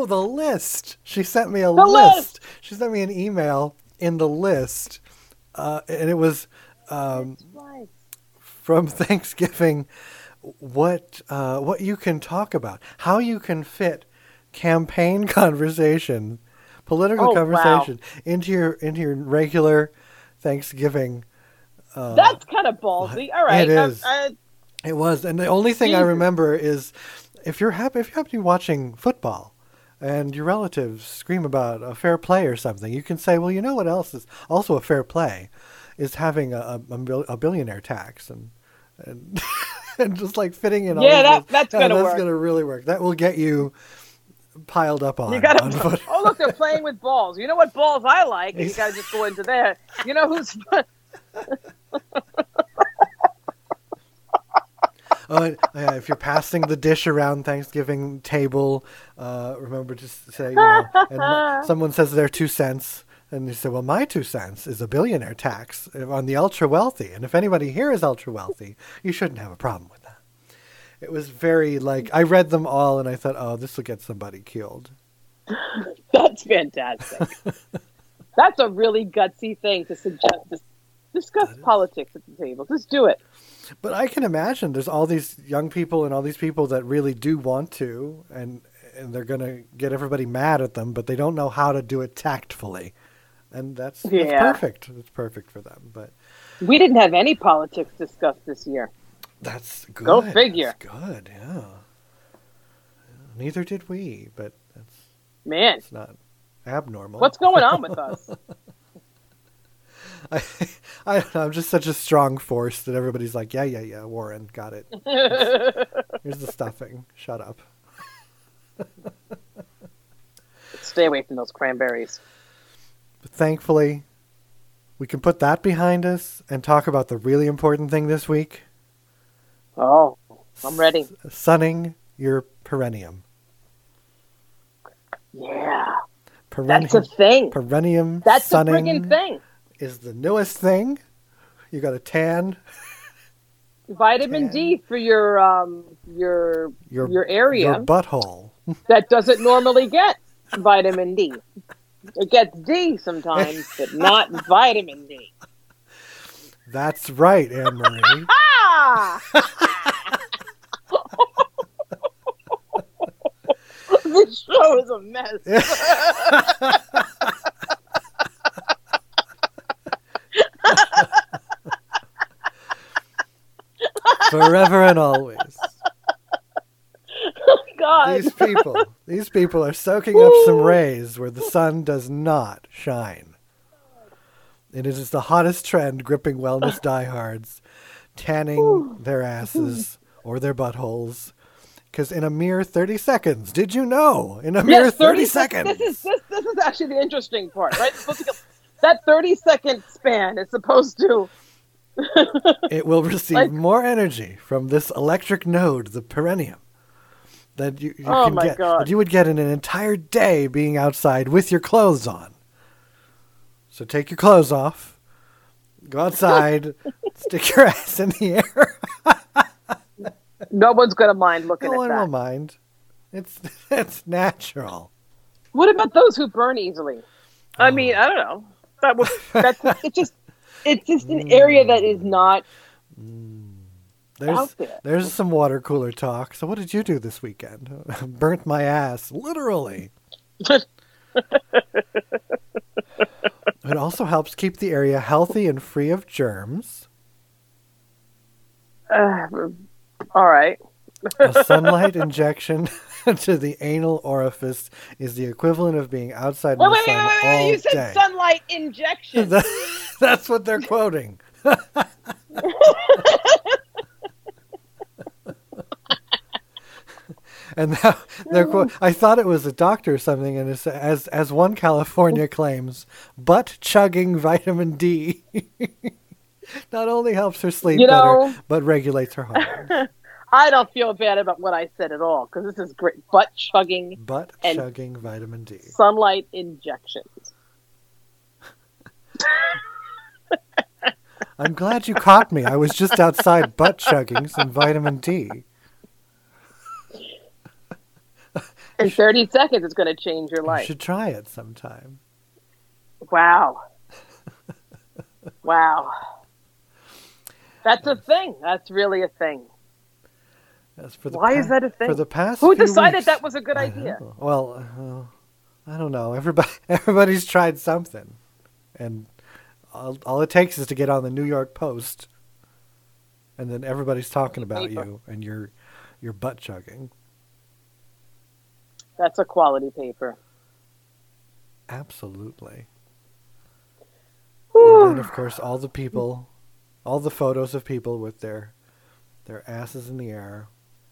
Oh, the list. She sent me a The list. She sent me an email in the list, and it was That's right. from Thanksgiving. What you can talk about, how you can fit campaign conversation, political conversation into your regular Thanksgiving. That's kind of ballsy. All right. It is. It was, and the only thing I Jesus. remember is if you happen to be watching football and your relatives scream about a fair play or something, you can say, well, you know what else is also a fair play is having a billionaire tax and and just like fitting in. Yeah, that's gonna work. That's gonna really work. That will get you piled up on. You gotta. On foot. Oh, look, they're playing with balls. You know what balls I like? And you gotta just go into there. You know who's. If you're passing the dish around Thanksgiving table, remember to say, and someone says their 2 cents, and you say, well, my 2 cents is a billionaire tax on the ultra wealthy. And if anybody here is ultra wealthy, you shouldn't have a problem with that. It was very I read them all and I thought, oh, this will get somebody killed. That's fantastic. That's a really gutsy thing to suggest. Discuss politics at the table. Just do it. But I can imagine there's all these young people and all these people that really do want to, and they're going to get everybody mad at them, but they don't know how to do it tactfully. And that's perfect. It's perfect for them. But we didn't have any politics discussed this year. That's good. Go figure. That's good, yeah. Neither did we, but it's not abnormal. What's going on with us? I don't know, I'm just such a strong force that everybody's like, yeah, Warren, got it. Here's the stuffing. Shut up. Stay away from those cranberries. But thankfully, we can put that behind us and talk about the really important thing this week. Oh, I'm ready. Sunning your perennium. Yeah. That's a thing. Perennium That's sunning. a friggin' thing. Is the newest thing. You got a tan. Vitamin D for your area. Your butthole. That doesn't normally get vitamin D. It gets D sometimes, but not vitamin D. That's right, Anne Marie. This show is a mess. Forever and always. Oh, God. These people are soaking up some rays where the sun does not shine. It is the hottest trend gripping wellness diehards, tanning their asses or their buttholes. Because in a mere 30 seconds, did you know? In a mere 30 seconds. This is actually the interesting part, right? That 30-second span is supposed to... It will receive more energy from this electric node, the perineum, that you can get. God. That you would get in an entire day being outside with your clothes on. So take your clothes off, go outside, stick your ass in the air. No one's going to mind looking at that. No one will mind. It's natural. What about those who burn easily? I mean, I don't know. It's just an area that is not out there. There's some water cooler talk. So what did you do this weekend? Burnt my ass, literally. It also helps keep the area healthy and free of germs. All right. A sunlight injection to the anal orifice is the equivalent of being outside in the sun all day. You said sunlight injection. That's what they're quoting. And now I thought it was a doctor or something, and it's, as one California claims, butt chugging vitamin D not only helps her sleep better, but regulates her hormones. I don't feel bad about what I said at all, because this is great. Butt chugging vitamin D. Sunlight injections. I'm glad you caught me. I was just outside butt chugging some vitamin D. In 30 seconds, it's going to change your You life. should try it sometime. Wow. Wow. That's a thing. That's really a thing. Yes, for the Why is that a thing? For the past Who few decided weeks, that was a good I idea? know. Well, I don't know. Everybody's tried something, and all it takes is to get on the New York Post, and then everybody's talking about you and your butt chugging. That's a quality paper. Absolutely. Whew. And then, of course, all the photos of people with their asses in the air.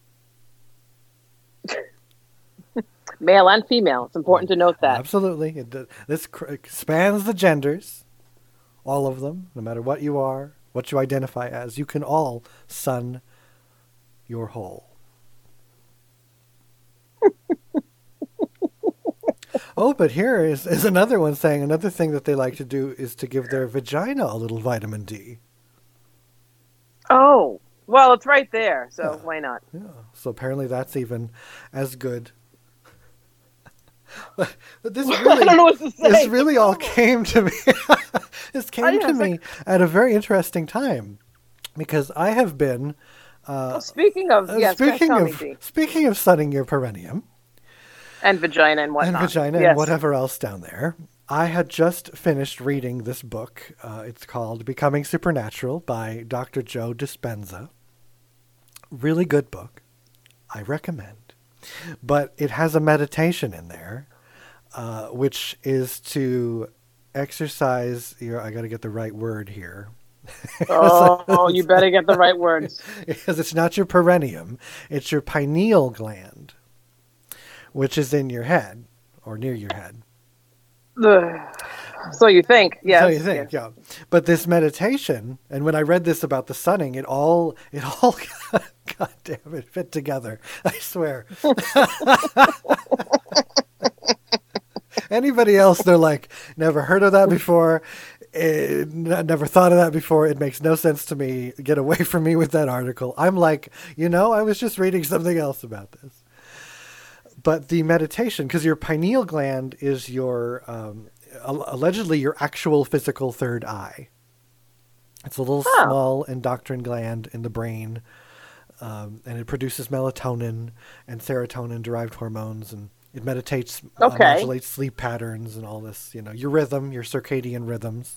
Male and female. It's important to note that. Absolutely. This spans the genders, all of them, no matter what you are, what you identify as. You can all sun your hole. Oh, but here is another one saying another thing that they like to do is to give their vagina a little vitamin D. Oh, well, it's right there, so why not? Yeah. So apparently that's even as good. But this really, I don't know what to say. This really all came to me. This came to me at a very interesting time, because I have been. Speaking of, yes, speaking of sunning your perineum. And vagina and whatnot. And whatever else down there. I had just finished reading this book. It's called Becoming Supernatural by Dr. Joe Dispenza. Really good book. I recommend. But it has a meditation in there, which is to exercise your... I got to get the right word here. Oh, you better get the right words. Because it's not your perineum. It's your pineal gland, which is in your head or near your head. So you think, yes. So you think, yeah. But this meditation, and when I read this about the sunning, it all, God damn it, fit together. I swear. Anybody else, they're like, never heard of that before. Never thought of that before. It makes no sense to me. Get away from me with that article. I'm like, I was just reading something else about this. But the meditation, because your pineal gland is your, allegedly your actual physical third eye. It's a little small endocrine gland in the brain, and it produces melatonin and serotonin-derived hormones, and it modulates sleep patterns and all this, your rhythm, your circadian rhythms.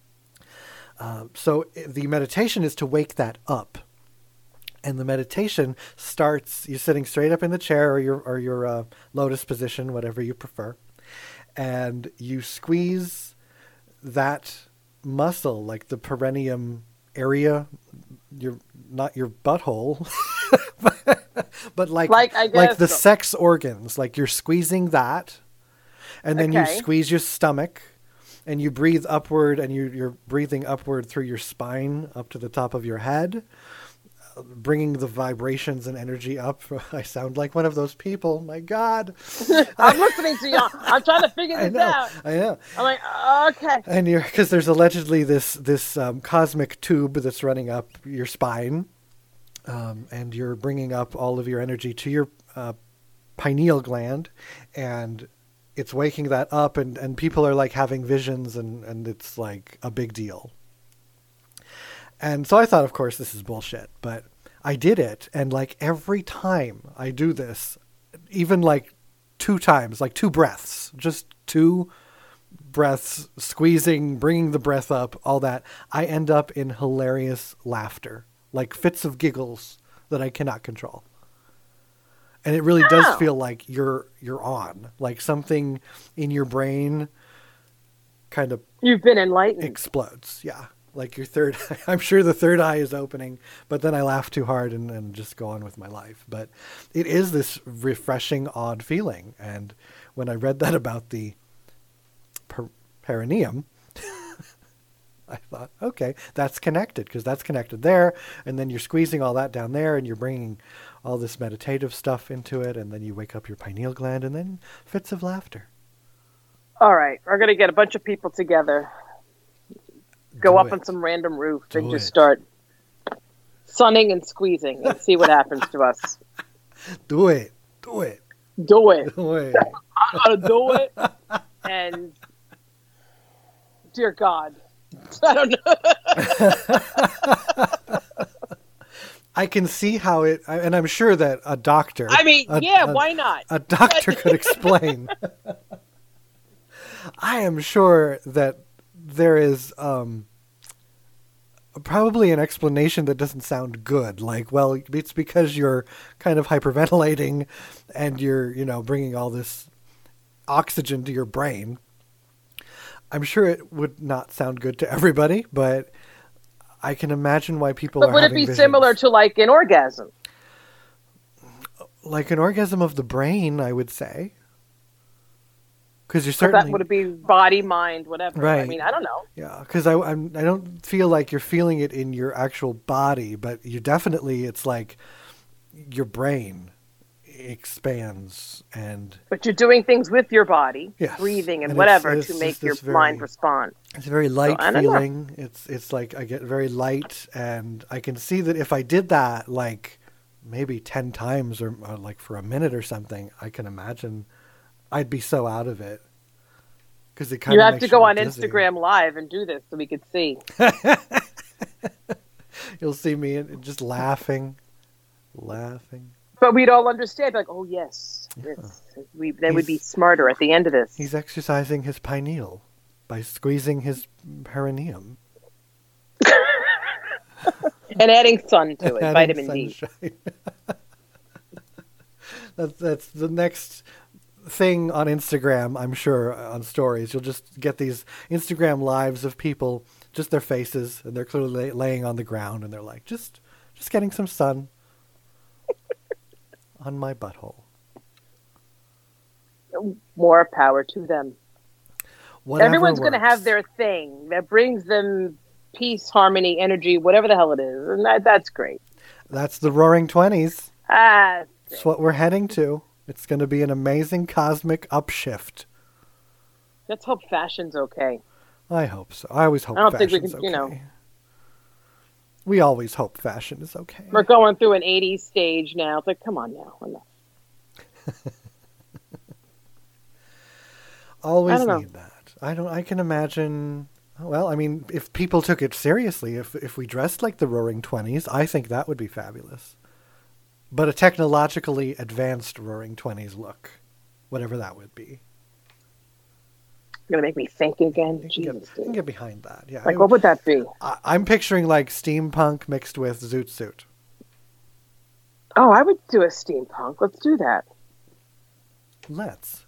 So the meditation is to wake that up. And the meditation starts, you're sitting straight up in the chair or your lotus position, whatever you prefer. And you squeeze that muscle, like the perineum area, not your butthole, but like the sex organs, like you're squeezing that. And then you squeeze your stomach and you breathe upward, and you're breathing upward through your spine up to the top of your head, bringing the vibrations and energy up. I sound like one of those people. My God. I'm listening to you. I'm trying to figure this out. I know. I'm like, okay. And because there's allegedly this cosmic tube that's running up your spine, and you're bringing up all of your energy to your pineal gland, and it's waking that up, and people are like having visions, and it's like a big deal. And so I thought, of course, this is bullshit, but I did it. And like every time I do this, even like 2 times, like 2 breaths, just 2 breaths, squeezing, bringing the breath up, all that, I end up in hilarious laughter, like fits of giggles that I cannot control. And it really does feel like you're on, like something in your brain kind of... You've been enlightened. Explodes, yeah. Like your third, I'm sure the third eye is opening, but then I laugh too hard and just go on with my life. But it is this refreshing, odd feeling. And when I read that about the perineum, I thought, okay, that's connected, because that's connected there. And then you're squeezing all that down there, and you're bringing all this meditative stuff into it. And then you wake up your pineal gland, and then fits of laughter. All right. We're going to get a bunch of people together. Go up on some random roof and just start sunning and squeezing and see what happens to us. Do it. Do it. Wait. I'm gonna do it. And dear God, I don't know. I can see how and I'm sure that a doctor. I mean, why not? A doctor could explain. I am sure that there is probably an explanation that doesn't sound good. Like, well, it's because you're kind of hyperventilating and you're, bringing all this oxygen to your brain. I'm sure it would not sound good to everybody, but I can imagine why people are having visions. But would it be similar to like an orgasm? Like an orgasm of the brain, I would say. Because you're certainly... That would be body, mind, whatever. Right. I mean, I don't know. Yeah, because I don't feel like you're feeling it in your actual body, but you definitely, it's like your brain expands and... But you're doing things with your body, yes. breathing and whatever to make your mind respond. It's a very light feeling. It's like I get very light, and I can see that if I did that like maybe 10 times or like for a minute or something, I can imagine I'd be so out of it. Because it kind you of have to go on dizzy. Instagram Live and do this so we could see. You'll see me just laughing. But we'd all understand, like, oh, yes. Then we'd be smarter at the end of this. He's exercising his pineal by squeezing his perineum. And adding sun to it, vitamin D. That's the next thing on Instagram, I'm sure, on stories. You'll just get these Instagram lives of people, just their faces, and they're clearly laying on the ground, and they're like, just getting some sun on my butthole. More power to them. Whatever Everyone's going to works. have their thing that brings them peace, harmony, energy, whatever the hell it is. And that's great. That's the Roaring 20s. That's what we're heading to. It's going to be an amazing cosmic upshift. Let's hope fashion's okay. I hope so. I always hope fashion's okay. We always hope fashion is okay. We're going through an 80s stage now. It's like, come on now. Enough. Always need that. I can imagine... Well, I mean, if people took it seriously, if we dressed like the Roaring 20s, I think that would be fabulous. But a technologically advanced Roaring 20s look, whatever that would be. You're going to make me think again? Jesus, I can get behind that, yeah. Like, what would that be? I'm picturing, like, steampunk mixed with zoot suit. Oh, I would do a steampunk. Let's do that. Let's.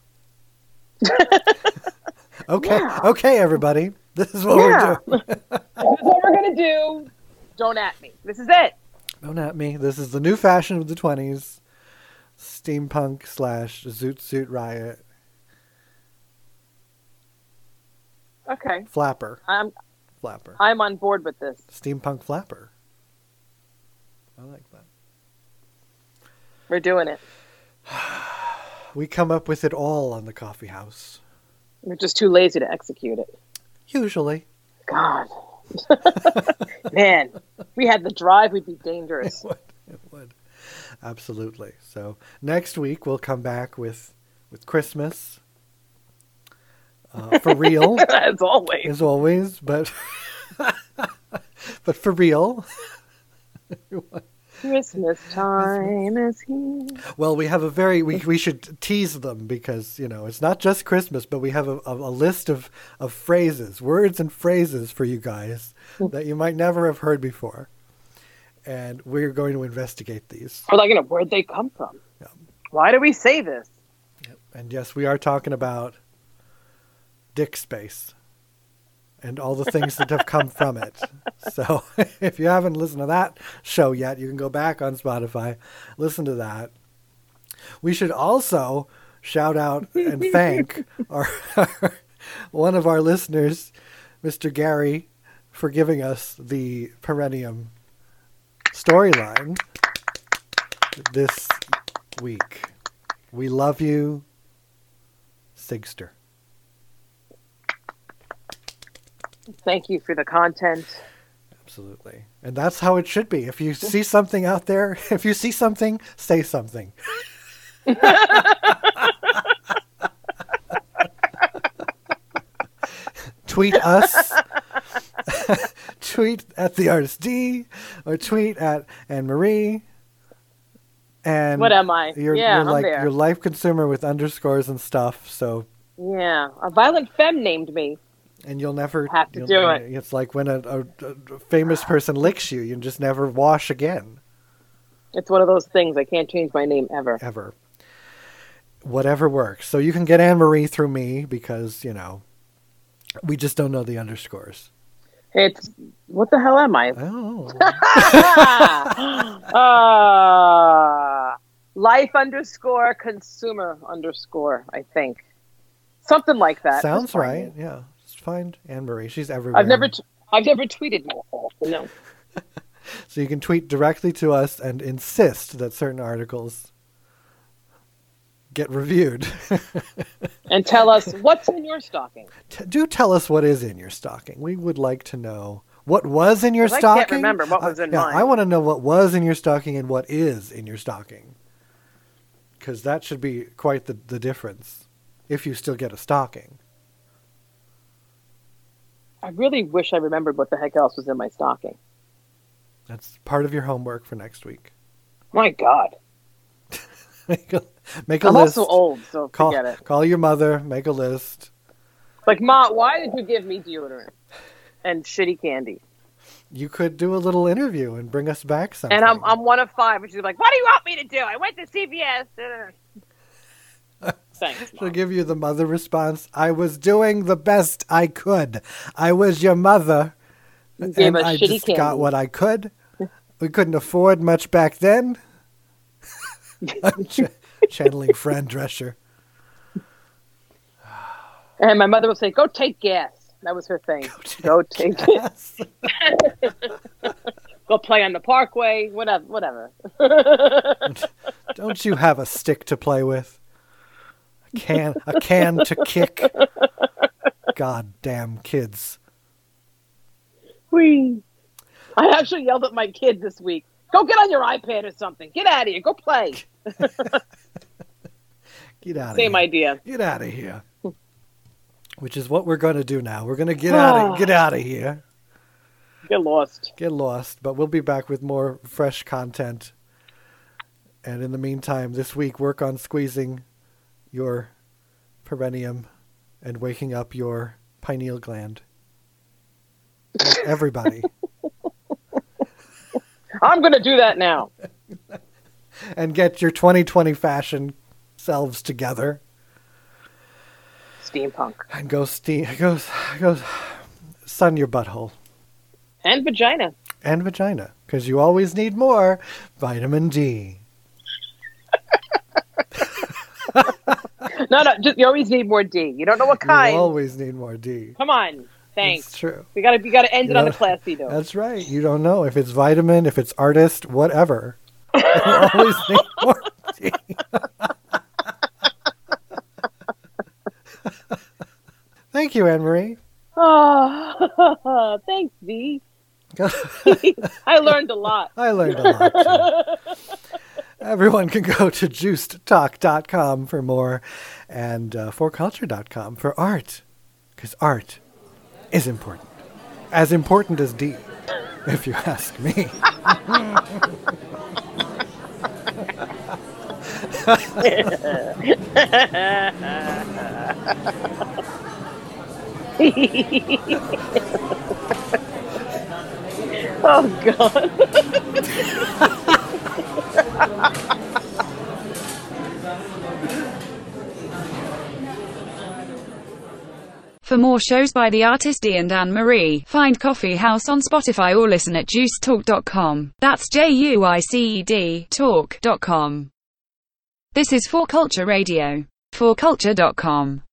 Okay, everybody. This is what we're doing. This is what we're going to do. Don't at me. This is it. Don't at me. This is the new fashion of the 20s. Steampunk / zoot suit riot. Okay. Flapper. Flapper. I'm on board with this. Steampunk flapper. I like that. We're doing it. We come up with it all on the coffee house. We're just too lazy to execute it. Usually. God. Man, if we had the drive, we'd be dangerous. It would. Absolutely. So next week we'll come back with Christmas. For real. As always. As always, but for real. Christmas time is here. Well, we have we should tease them because, it's not just Christmas, but we have a list of phrases, words and phrases for you guys that you might never have heard before. And we're going to investigate these. Or where'd they come from? Yeah. Why do we say this? Yep. And yes, we are talking about dick space and all the things that have come from it. So if you haven't listened to that show yet, you can go back on Spotify, listen to that. We should also shout out and thank one of our listeners, Mr. Gary, for giving us the Perineum storyline this week. We love you, Sigster. Thank you for the content. Absolutely. And that's how it should be. If you see something out there, if you see something, say something. Tweet us. Tweet at the artist D, or tweet at Anne Marie. And what am I? You're I'm like there. you're life consumer with underscores and stuff. So yeah, a violent femme named me. and you'll never have to do it. It's like when a famous person licks you, you just never wash again. It's one of those things. I can't change my name ever. Ever. Whatever works. So you can get Anne Marie through me because, we just don't know the underscores. It's, what the hell am I? Oh. Life underscore consumer underscore, I think. Something like that. Sounds right. Yeah. Just find Anne Marie. She's everywhere. I've never tweeted no. So you can tweet directly to us and insist that certain articles get reviewed. And tell us what's in your stocking. Do tell us what is in your stocking. We would like to know what was in your stocking. I can't remember what was in mine. I want to know what was in your stocking and what is in your stocking. Because that should be quite the difference if you still get a stocking. I really wish I remembered what the heck else was in my stocking. That's part of your homework for next week. My God. Make a I'm list. also old, so forget it. Call your mother, make a list. Like, Ma, why did you give me deodorant and shitty candy? You could do a little interview and bring us back something. And I'm one of 5, and she's like, what do you want me to do? I went to CVS. Thanks, She'll Mom. give you the mother response. I was doing the best I could. I was your mother. You gave and us I shitty just candy. got what I could. We couldn't afford much back then. I'm channeling Fran Drescher. And my mother would say, go take gas. That was her thing. Go take gas. Go play on the parkway, whatever. Don't you have a stick to play with? A can to kick? Goddamn kids. Whee. I actually yelled at my kid this week. Go get on your iPad or something. Get out of here. Go play. Get out of here. Same idea. Get out of here. Which is what we're going to do now. We're going to get out of here. Get lost. Get lost. But we'll be back with more fresh content. And in the meantime, this week, work on squeezing your perineum and waking up your pineal gland. Everybody. I'm going to do that now. And get your 2020 fashion selves together. Steampunk. And go sun your butthole. And vagina. And vagina. Because you always need more vitamin D. No, you always need more D. You don't know what kind. You always need more D. Come on. Thanks. It's true. We gotta end it on a classy note. That's right. You don't know if it's vitamin, if it's artist, whatever. You always need more D. Thank you, Anne Marie. Oh, thanks, V. I learned a lot. I learned a lot, too. Everyone can go to juicedtalk.com for more and forculture.com for art. Because art is important. As important as D, if you ask me. Oh, God. For more shows by the artist D and Anne Marie, find Coffee House on Spotify or listen at juicedtalk.com. That's JUICED talk.com. This is For Culture Radio. forculture.com.